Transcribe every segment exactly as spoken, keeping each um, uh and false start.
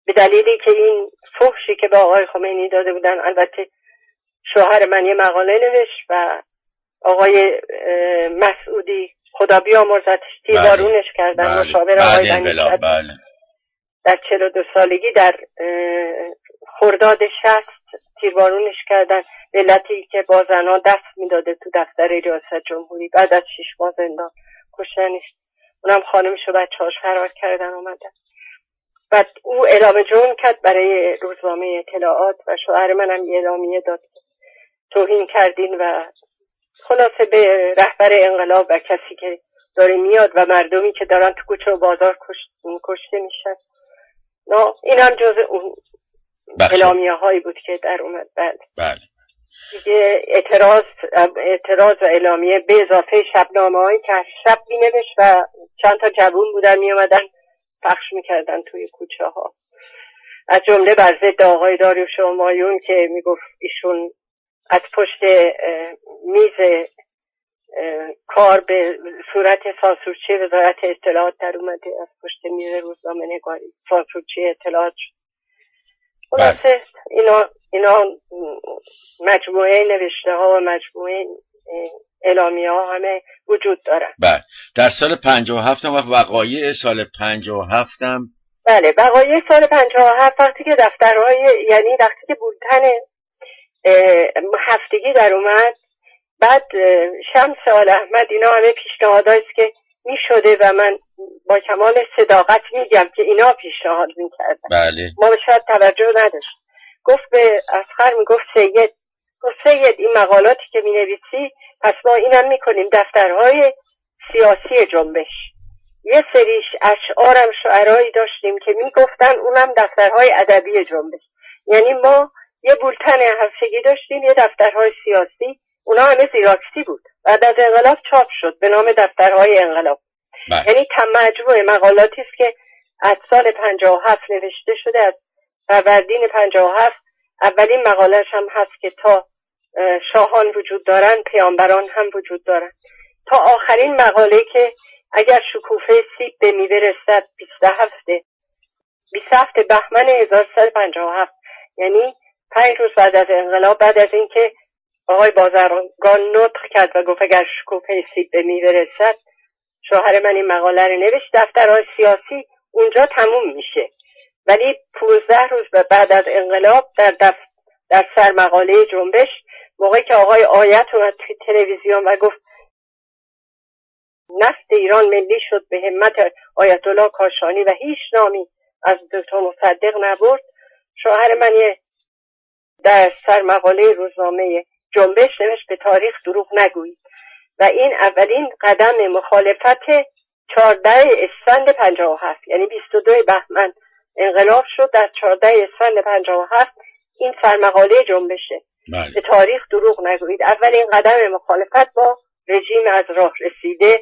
به دلیلی که این فحشی که به آقای خمینی داده بودن، البته شوهر من یه مقاله نوشت و آقای مسعودی خدا بیامرزتش تیربارونش کردن، مشاور آقای بنی‌شد بله. در چهل و دو سالگی در خرداد شصت تیربارونش کردن، علتی که با زنها دست میداده تو دفتر ریاست جمهوری. بعد از شش ماه زندان کشتنش، اونم خانمشو بچه‌هاش فرار کردن اومدن. بعد او اعلام جرم کرد برای روزنامه اطلاعات و شوهر منم یه اعلامیه داد توهین کردین و خلاصه به رهبر انقلاب و کسی که داره میاد و مردمی که دارن تو کوچه و بازار کشته میشن. نه اینم جز اون اعلامیه هایی بود که در اومد. بله بله. دیگه اعتراض اعتراض و اعلامیه به اضافه شبنامه هایی که شب می نوشت و چند تا جوون بودن می اومدن پخش میکردن توی کوچه ها، از جمله بر ضد آقای داریوش همایون که میگفت ایشون از پشت میز کار به صورت سانسورچی وزارت اطلاعات در اومده، از پشت میز روزنامه نگاری سانسورچی اطلاعات. خلاصه اینا اینا مجموعه نوشته ها و مجموعه اعلامیه ها همه وجود دارن. بله. در سال پنجاه و هفت و وقایع سال پنجاه و هفت هم بله وقایع سال پنجاه و هفت وقتی که دفترهای یعنی وقتی که بولتن هفتگی در اومد، بعد شمس آل احمد اینا همه پیشنهادایی است که می شده و من با کمال صداقت میگم که اینا پیشنهاد میکردن. بله. ما شاید توجه نداشت. گفت به اصغر میگفت سید گفت سید این مقالاتی که می نویسی پس ما اینم میکنیم دفترهای سیاسی جنبش. یه سریش اشعارم شعرایی داشتیم که میگفتن اونم دفترهای ادبی جنبش. یعنی ما یه بولتن هفتگی داشتیم، یه دفترهای سیاسی، اونا همه زیراکسی بود. بعد از انقلاب چاپ شد به نام دفترهای انقلاب. بله. یعنی مجموعه مقالاتی است که از سال پنجاه و هفت نوشته شده، از فروردین پنجاه و هفت. اولین مقاله‌اش هم هست که تا شاهان وجود دارن پیامبران هم وجود دارن، تا آخرین مقاله که اگر شکوفه سیب به میوه رسد بیست و هفت بهمن هزار و سیصد و پنجاه و هفت، یعنی پنج روز بعد از انقلاب، بعد از اینکه آقای بازرگان نطق کرد و گفت اگر شکوفه سیب به میوه رسد، شوهر من این مقاله رو نوشت. دفترهای سیاسی اونجا تموم میشه، ولی پانزده روز بعد از انقلاب در دفتر در سرمقاله جنبش، موقعی که آقای آیت اومد توی تلویزیون و گفت نفت ایران ملی شد به همت آیت الله کاشانی و هیچ نامی از دکتر مصدق نبرد، شوهر من یه در سرمقاله روزنامه جنبش نوشت به تاریخ دروغ نگویید و این اولین قدم مخالفت چهاردهم اسفند پنجاه و هفت، یعنی بیست و دوم بهمن انقلاب شد، در چهاردهم اسفند پنجاه و هفت این سرمقاله جنبشه. بله. به تاریخ دروغ نگویید، اولین قدم مخالفت با رژیم از راه رسیده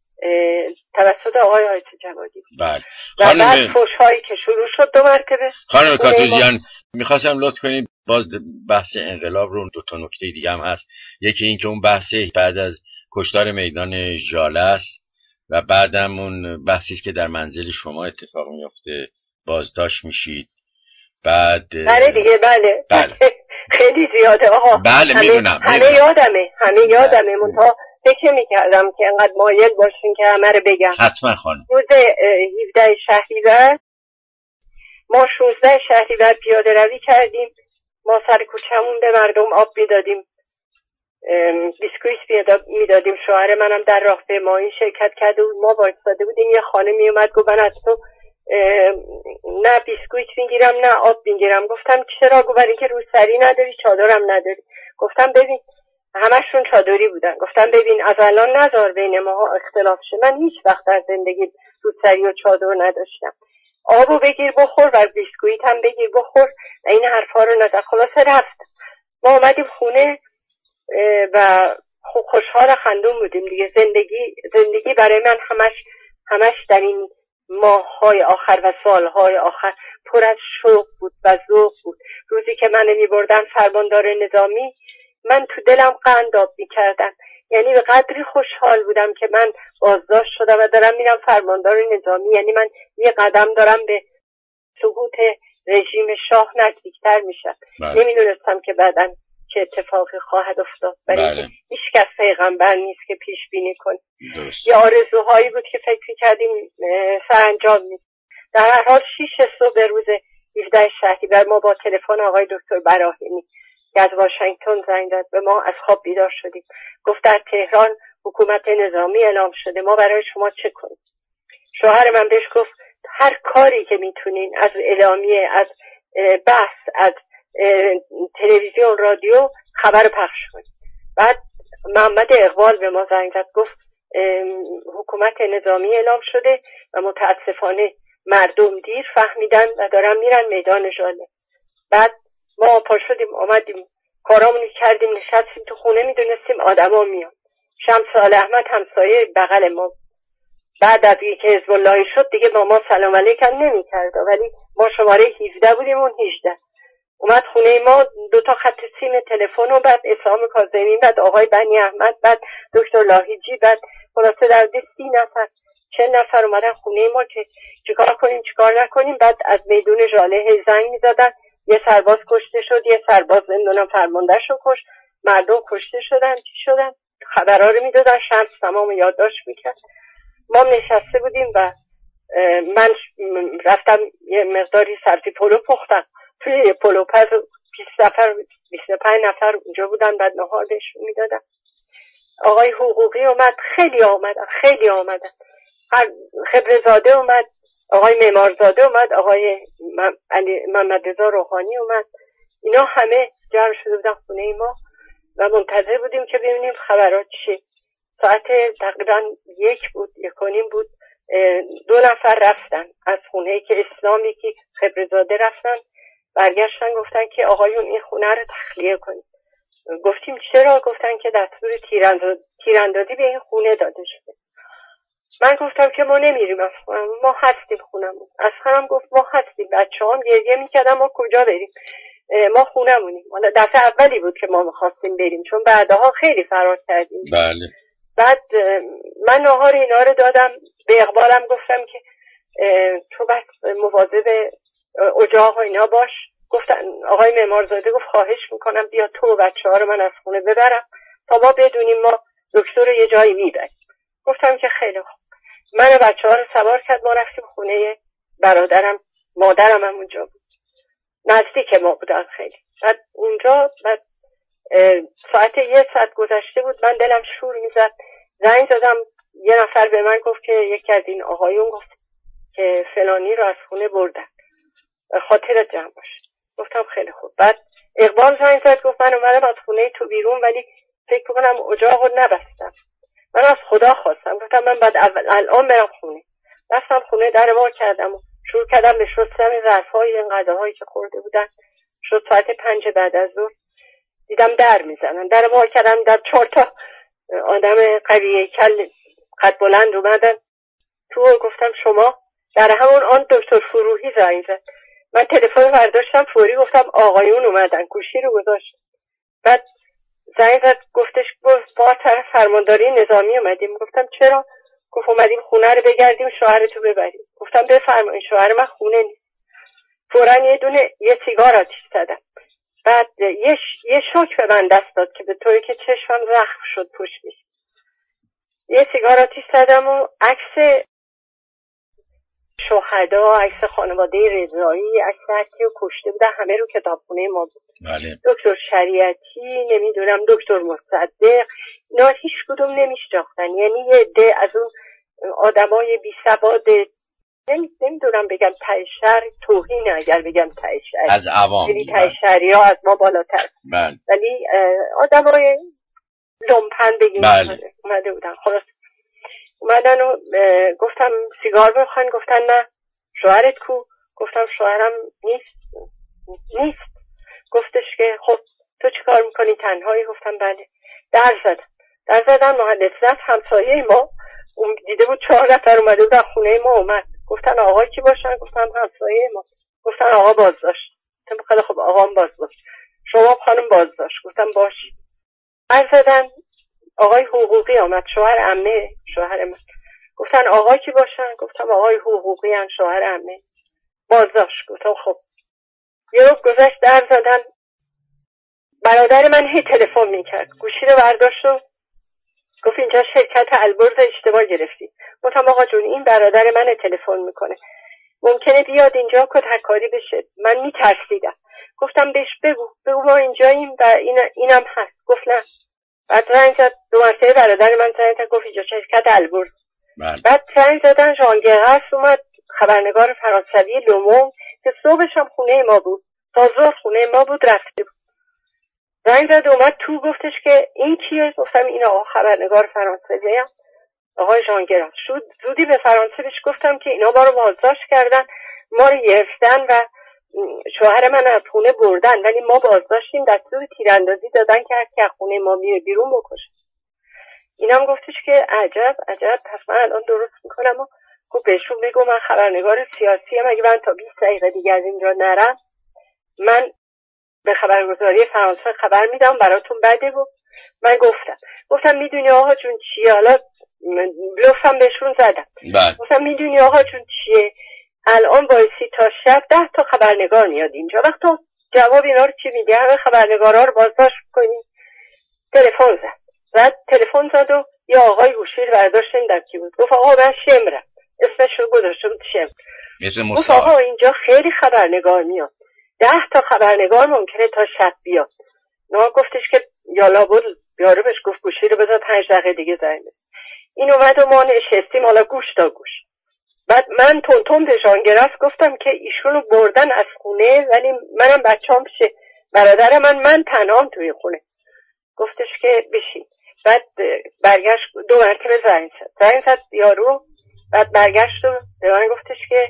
توسط آقای آیت جوادی. بله. و بعد فحش‌هایی که شروع شد دو مرتبه. خانم کاتوزیان میخواستم لطف کنید باز بحث انقلاب رو دو تا نکته دیگه هم هست. یکی این که اون بحث بعد از کشتار میدان ژاله است و بعدم اون بحثی که در منزل شما اتفاق میفته بازداشت میشید. بعد بله دیگه بله, بله. خیلی زیاده آقا. بله میدونم همه, همه یادمه همه یادمه منتها فکر میکردم که انقدر مایل باشین که همه رو بگم. حتما خانم. روز هفدهم شهریور ما شانزدهم شهریور پیاده روی کردیم. ما سر کوچمون به مردم آب میدادیم، بیسکویت میدادیم. شوهر منم در راهپیمایی شرکت کرده بود. ما وایساده بودیم، یه خانم میومد گفت من از تو نه بیسکویت میگیرم نه آب میگیرم. گفتم چرا؟ گفت برای اینکه روسری نداری چادرم نداری. گفتم ببین همشون چادری بودن. گفتم ببین از الان نذار بین ما اختلاف شه، من هیچ وقت در زندگی روسری و چادر نداشتم. آبو بگیر بخور و بیسکویت هم بگیر بخور و این حرفا رو نزن. خلاصه رفت. ما اومدیم خونه و خوشحال خندون بودیم دیگه. زندگی زندگی برای من همش همش در این ماه‌های آخر و سال‌های آخر پر از شوق بود و ذوق بود. روزی که من می‌بردن فرماندار نظامی، من تو دلم قنداب می‌کردم. یعنی به قدری خوشحال بودم که من بازداشت شدم و دارم میرم فرماندار نظامی. یعنی من یه قدم دارم به سقوط رژیم شاه نزدیکتر میشم. نمیدونستم که بعداً چه اتفاقی خواهد افتاد، ولی هیچ کس پیغمبر نیست که پیش بینی کنه. یه آرزوهایی بود که فکر کردیم سرانجام نیست. در هر حال شیش صبح روز هفدهم شهریور ما با تلفن آقای دکتر براهیمی که از واشنگتن زنگ زد به ما، از خواب بیدار شدیم. گفت در تهران حکومت نظامی اعلام شده، ما برای شما چه کنیم؟ شوهر من بهش گفت هر کاری که میتونین، از اعلامیه، از بحث، از تلویزیون، رادیو خبر پخش کنید. بعد محمد اقبال به ما زنگ زد، گفت حکومت نظامی اعلام شده و متاسفانه مردم دیر فهمیدن و دارن میرن میدان ژاله. بعد ما پا شدیم آمدیم کارامونو کردیم، نشستیم تو خونه، میدونستیم آدما میان. شمس آل احمد همسایه بغل ما بعد از اینکه حزب الله شد دیگه با ما سلام علیکم نمی‌کرد، ولی ما شماره هفده بودیم اون هجده. اومد خونه ما، دو تا خط سیم تلفن و بعد اسلام کاظمی، بعد آقای بنی احمد، بعد دکتر لاهیجی، بعد خلاصه در سی نفر چه نفر اومدن خونه ما که چیکار کنیم چیکار نکنیم. بعد از میدون ژاله زنگ می‌زدن، یه سرباز کشته شد، یه سرباز نمیدونم فرماندهشو کش، مردم کشته شدن، چی شدن، خبرها رو میدادن. شمس تمام یادداشت میکرد. ما نشسته بودیم و من رفتم یه مقداری سبزی پلو پختم توی یه پلو پز، بیست نفر بیست و پنج نفر اونجا بودن. بعد نهار بهشون میدادم. آقای حقوقی اومد، خیلی آمدن خیلی آمدن خبرزاده اومد، آقای معمارزاده اومد، آقای محمد رضا روحانی اومد. اینا همه جمع شده بودن خونه ما و منتظر بودیم که ببینیم خبرات چیه. ساعت تقریبا یک بود، یک و نیم بود. دو نفر رفتن از خونه که اسلامی که خبرزاده رفتن، برگشتن گفتن که آقایون این خونه رو تخلیه کنید. گفتیم چرا؟ گفتن که دستور تیراندازی به این خونه داده شده. من گفتم که ما نمیریم از خونه، ما هستیم خونمون. از خانم گفت ما هستیم. بچه هم گریه میکردن ما کجا بریم، ما خونمونیم. حالا دفعه اولی بود که ما میخواستیم بریم چون بعدها خیلی فرار کردیم. بله. بعد من نهار اینا رو دادم به اقبالم، گفتم که تو بس مواظب اجاق و اینا باش. گفتن آقای معمارزاده گفت خواهش میکنم بیا تو و بچه ها رو من از خونه ببرم تا ما بدونیم ما دکتر رو یه جایی میبریم. گفتم که خیلی خوب. من و بچه ها رو سوار کرد، ما رفتیم خونه برادرم، مادرم هم اونجا بود، نزدیک ما بودن خیلی. بعد اونجا بعد ساعت یه ساعت گذشته بود، من دلم شور میزد. زنگ زدم، یه نفر به من گفت که یکی از این آقایون گفت که فلانی رو از خونه بردن، خاطرت جمع باشه. گفتم خیلی خوب. بعد اقبال زنگ زد گفت من اومدم از خونه تو بیرون ولی فکر کنم اجاق رو نبستم. من از خدا خواستم، گفتم من بعد اول الان برم خونه. رفتم خونه، در وا کردم و شروع کردم به شستن ظرفای این غذاهایی که خورده بودن. شد ساعت پنج بعد از ظهر، دیدم در میزنن. در وا کردم، در چهار تا آدم قوی کل قد بلند اومدن تو. گفتم شما؟ در همون آن دکتر فروهی زنگ زد. من تلفن برداشتم فوری گفتم آقایون اومدن، گوشی رو گذاشت. بعد زنگ زد گفتش گفت با طرف فرمانداری نظامی اومدیم. گفتم چرا؟ گفت اومدیم خونه رو بگردیم شوهرتو ببریم. گفتم بفرمایید، شوهر من خونه نیست. فوراً یه دونه یه سیگار آتیش زدم. بعد یه ش... یه شوک به من دست داد که به طوری که چشمم زخم شد پشتش. یه سیگار آتیش زدم و عکس شهدا، عکس خانواده رضایی، عکس هرکی رو کشته بودن همه رو کتابخونه ما بود. بله. دکتر شریعتی، نمیدونم دکتر مصدق، اینا هیچ کدوم نمیشناختن. یعنی یه عده از اون آدمای بی سواد، نمیدونم بگم تایشر، توهین اگر بگم تایشر، از عوام، یعنی تایشری ها از ما بالاتر. بله. ولی آدمای لومپن بگیم بله. اومده بودن. خلاص اومدن و گفتم سیگار بخواین؟ گفتن نه. شوهرت کو؟ گفتم شوهرم نیست. نیست. گفتش که خب تو چی کار میکنی تنهایی؟ گفتم بله. در زدم در زدم مهندس زد همسایه ما اون دیده بود چهار نفر اومده بود خونه ما. اومد گفتن آقا کی باشن؟ گفتم همسایه ما. گفتن آقا بازداشت. گفتم خیلی خب آقام بازداشت، شما خانم بازداشت. گفتم باش. در زدن آقای حقوقی آمد، شوهر عمه شوهر من. گفتن آقا کی باشن؟ گفتم آقای حقوقی ان، شوهر عمه. بازداشت. گفتم خب یه روز گذشت در زدن، برادر من هی تلفن میکرد، گوشی رو برداشت و گفت اینجا شرکت البرز اشتباه گرفتی. گفتم آقا جون این برادر من تلفن میکنه، ممکنه بیاد اینجا کتککاری بشه. من میترسیدم، گفتم بهش بگو بگو ما اینجاییم و این اینم هست. گفت نه. بعد زنگ زد، دو مرتبه برادر من زنگ زد، گفت اینجا شرکت البرز. بعد زنگ زدن ژانگرس اومد، خبرنگار فرانسوی لومون که صبحش هم خونه ما بود، تا ظهر خونه ما بود، رفته بود. زنگ زد اومد تو، گفتش که این کیه؟ گفتم این آقا خبرنگار فرانسوی هم آقای ژانگرس. شد زودی به فرانسه بهش گفتم که اینا ما رو بازداشت کردن، ما رو گرفتن و شوهر من از خونه بردن، ولی ما بازداشتیم، دستور تیراندازی دادن که هر کی از خونه ما میره بیرون بکشه. اینم گفتش که عجب عجب، پس من الان درست میکنم. و گفت بهشون بگو من خبرنگار سیاسی ام، اگه من تا بیست دقیقه دیگه از اینجا نرم من به خبرگزاری فرانسه خبر میدم براتون بده. بود من گفتم گفتم میدونی آقا جون چیه؟ حالا بلوفم بهشون زدم. گفتم میدونی آقا جون چیه؟ الان بایستی تا شب ده تا خبرنگار میاد اینجا، وقت تو جواب اینا رو چی میدی؟ همه خبرنگارا رو بازداشت کنی. تلفن زد بعد تلفن زد و یه آقای گوشی رو برداشت در کی بود، گفت آقا من شمرم، اسمش رو گذاشته بود شمر. گفت آقا اینجا خیلی خبرنگار میاد، ده تا خبرنگار ممکنه تا شب بیاد. نه گفتش که یالا بود یارو بهش گفت گوشی رو بذار پنج دقیقه دیگه زنگ بزن. این اومد و ما نشستیم حالا گوش تا گوش. بعد من تون تون به ژانگرس گفتم که ایشونو بردن از خونه ولی منم بچه‌ام پیش برادر من، من تنهام توی خونه. گفتش که بشین. بعد برگشت دو مرتبه زنگ زد زنگ زد یارو. بعد برگشت و به من گفتش که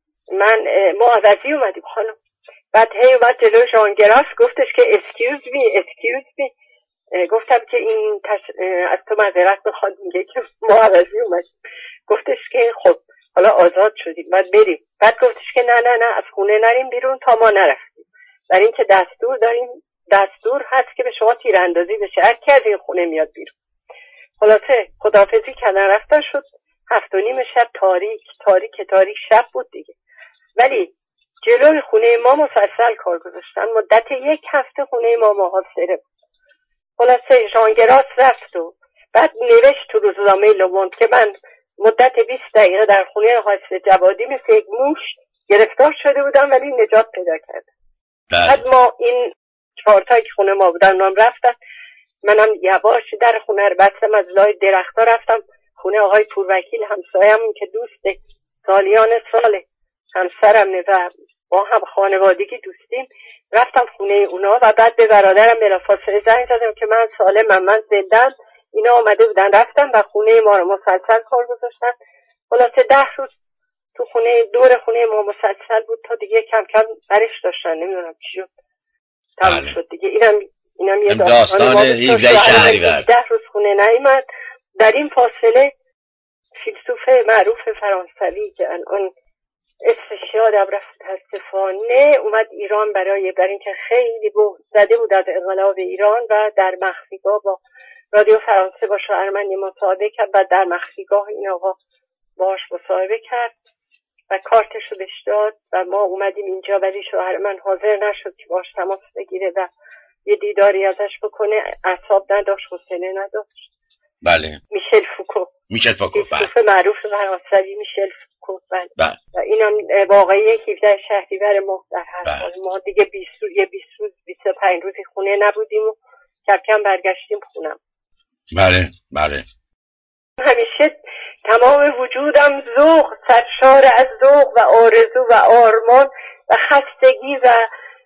من ما عوضی اومدیم خانم. بعد هی اومد جلو ژانگرس گفتش که اسکیوز می اسکیوز می. گفتم که این تش... از تو معذرت میخواد، میگه که ما عوضی اومدیم. گفتش که خب حالا آزاد شدیم بعد بریم. بعد گفتش که نه نه نه از خونه نریم بیرون تا ما نرفتیم، برای اینکه دستور داریم، دستور هست که به شما تیراندازی بشه هر کی از این خونه میاد بیرون. خلاصه خداحافظی کردن رفتن. شد هفت و نیم شب، تاریک تاریک تاریک شب بود دیگه، ولی جلوی خونه ما مسلسل کار گذاشتن. مدت یک هفته خونه ما محاصره بود. خلاصه ژانگراس رفت و بعد نوشت تو روزنامه لوموند که من مدت بیست دقیقه در خونه حافظ جوادی مثل یک موش گرفتار شده بودم ولی نجات پیدا کردم. بعد ما این چهارتایی که خونه ما بودن نام رفتن، منم یواش در خونه رو بستم، از لای درختا رفتم خونه آقای پوروکیل همسایه‌مون که دوست سالیان سال همسرم و با هم خانوادگی دوستیم. رفتم خونه اونا و بعد به برادرم بلافاصله زنگ زدم که من سالمم، من زندم. اینا آمده بودن رفتم و خونه ما رو مسلسل کار گذاشتن. خلاصه ده روز تو خونه دور خونه ما مسلسل بود تا دیگه کم کم برش داشتن، نمیدونم چی شد تموم شد دیگه. اینم اینم یه داستان ما ده روز خونه نیامد. در این فاصله فیلسوف معروف فرانسوی که الان اسمش یادم رفت متاسفانه اومد ایران برای برای اینکه خیلی بهت زده بود از انقلاب ایران و در مخفیگاه با رادیو فرانسه با شوهر من مصاحبه کرد و در مخفیگاه این آقا باش مصاحبه کرد و کارتش رو بهش داد و ما اومدیم اینجا، ولی شوهر من حاضر نشد که باش تماس بگیره و یه دیداری ازش بکنه، اعصاب نداشت، حوصله نداشت. بله. میشل فوکو. میشل فوکو. فیلسوف معروف فرانسوی میشل فوکو. بله. و اینم واقعی هفده شهریور ماه در هر سال. ما دیگه بیست روز یه بیست روز بیست و پنج روزی خونه نبودیم و کم کم برگشتیم خونم. بله بله. همیشه تمام وجودم ذوق، سرشار از ذوق و آرزو و آرمان و خستگی و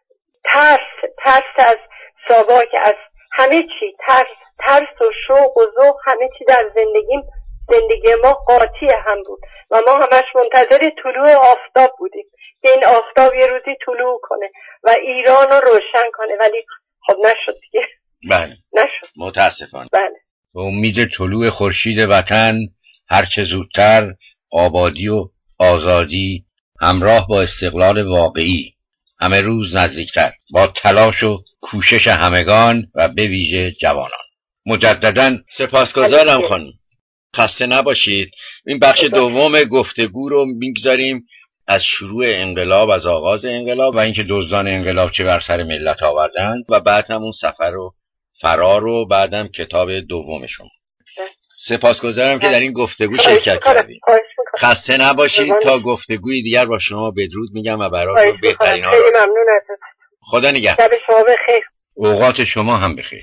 ترس، ترس از ساواک، از همه چی، ترس ترس و شوق و ذوق، همه چی در زندگیم زندگی ما قاطی هم بود و ما همش منتظر طلوع آفتاب بودیم که این آفتاب یه روزی طلوع کنه و ایران رو روشن کنه، ولی خب نشد دیگه. بله نشد متاسفانه. بله. به امید طلوع خورشید وطن هرچه زودتر آبادی و آزادی همراه با استقلال واقعی همه روز نزدیکتر، با تلاش و کوشش همگان و به ویژه جوانان. مجدداً سپاسگزارم خانم. خسته نباشید. این بخش دوم گفتگو رو میگذاریم از شروع انقلاب، از آغاز انقلاب و اینکه دزدان انقلاب چه بر سر ملت آوردند و بعد هم اون سفر و فرار و بعدم کتاب دومشون. سپاسگزارم که در این گفتگو شرکت کردید. خسته نباشید. تا گفتگوی دیگر با شما بدرود میگم و براتون بهترین ها. خیلی ممنون ازت. خدا نگهدار. شب شما بخیر. اوقات شما هم بخیر.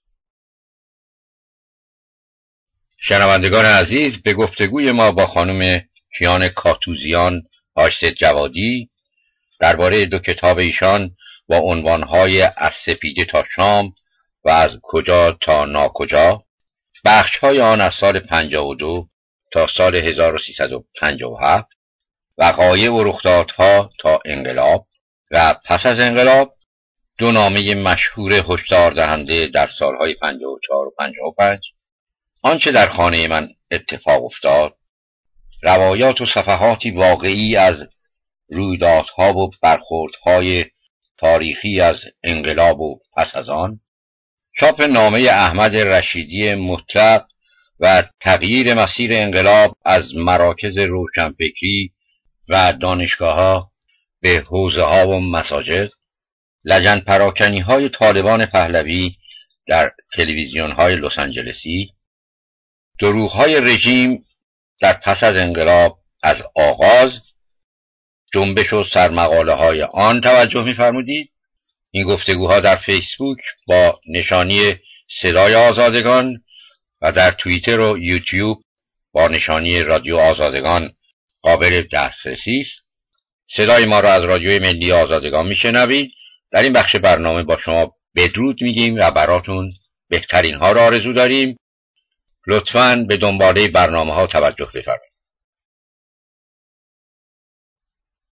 شنوندگان عزیز، به گفتگوی ما با خانم کیان کاتوزیان آشت جوادی درباره دو کتاب ایشان با عنوانهای از سپیده تا شام و از کجا تا ناکجا، بخش‌های آن از سال پنجاه و دو تا سال هزار و سیصد و پنجاه و هفت، وقایع و رخدادها تا انقلاب و پس از انقلاب، دو نامه مشهور هشدار دهنده در سالهای پنجاه و چهار و پنجاه و پنج، آنچه در خانه من اتفاق افتاد، روایات و صفحاتی واقعی از رویدادها و برخوردهای تاریخی از انقلاب و پس از آن، چاپ نامه احمد رشیدی مطلق و تغییر مسیر انقلاب از مراکز روشنفکری و دانشگاه‌ها به حوزه‌ها و مساجد، لجن پراکنی‌های طالبان پهلوی در تلویزیون‌های لس آنجلسی، دروغ‌های رژیم در پس از انقلاب از آغاز، جنبش و سرمقاله‌های آن توجه می‌فرمودید. این گفتگوها در فیسبوک با نشانی صدای آزادگان و در توییتر و یوتیوب با نشانی رادیو آزادگان قابل دسترسی است. صدای ما را از رادیوی ملی آزادگان میشنوید. در این بخش برنامه با شما بدرود میگیم و براتون بهترین ها را آرزو داریم. لطفاً به دنباله برنامه ها توجه بفرمایید.